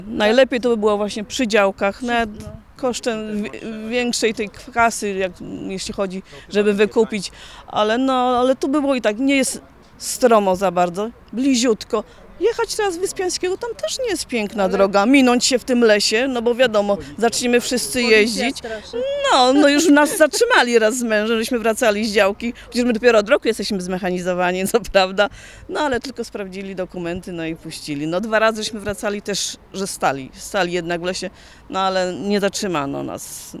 Najlepiej to by było właśnie przy działkach, nawet kosztem większej tej kasy, jeśli chodzi, żeby wykupić, ale tu by było i tak, nie jest stromo za bardzo, bliziutko. Jechać teraz z Wyspiańskiego, tam też nie jest piękna droga, minąć się w tym lesie, no bo wiadomo, zaczniemy wszyscy jeździć. No już nas zatrzymali raz z mężem, żeśmy wracali z działki, przecież my dopiero od roku jesteśmy zmechanizowani, co prawda, no ale tylko sprawdzili dokumenty, no i puścili. No 2 razy żeśmy wracali też, że stali jednak w lesie, no ale nie zatrzymano nas.